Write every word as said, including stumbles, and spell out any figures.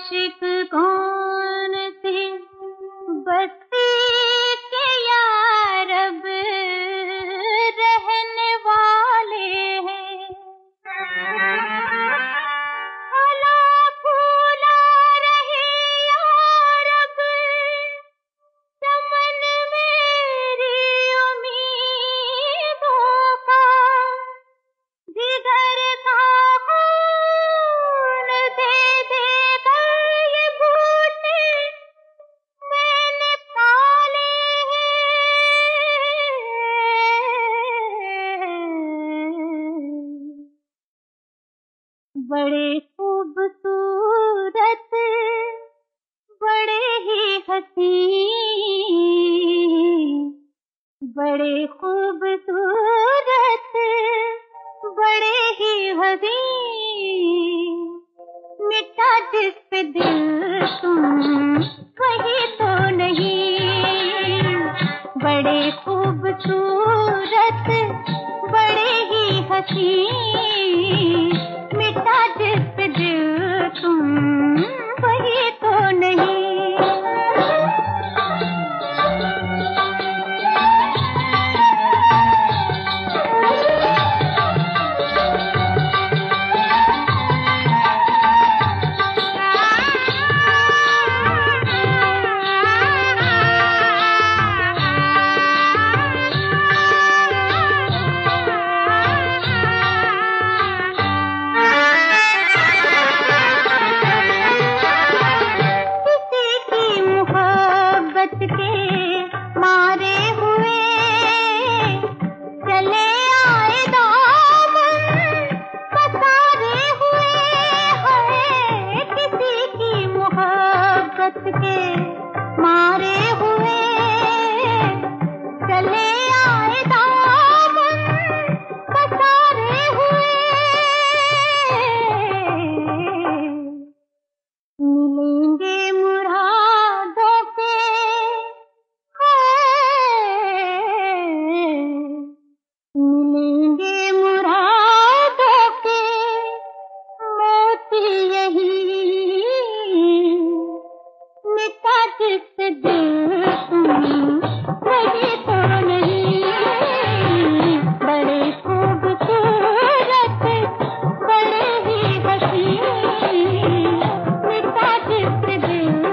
आशिक कौन थे बस्ती के यार अब रहने वाले हैं। फला फूला रहे यार अब चमन मेरी उम्मीदों का। जिगर का खून दे देकर ये बूटे मैंने पाले हैं। बड़े खूबसूरत बड़े ही हसीन, बड़े खूबसूरत बड़े ही हसीन। मिटा जिस पे दिल तुम वही तो नहीं। बड़े खूबसूरत बड़े ही हसीन। मिटा जिस पे दिल तुम वही तो नहीं। के मारे हुए चले आए दामन पसारे हुए हैं। किसी की मोहब्बत के मारे हुए चले आए दामन पसारे हुए। मिलेंगे मुरादों के मिलेंगे मुरादों के मोती यही। मिटा जिस दिल तुम वही तो नहीं। बड़े खूबसूरत बड़े ही हसीन। मिटा जिस दिल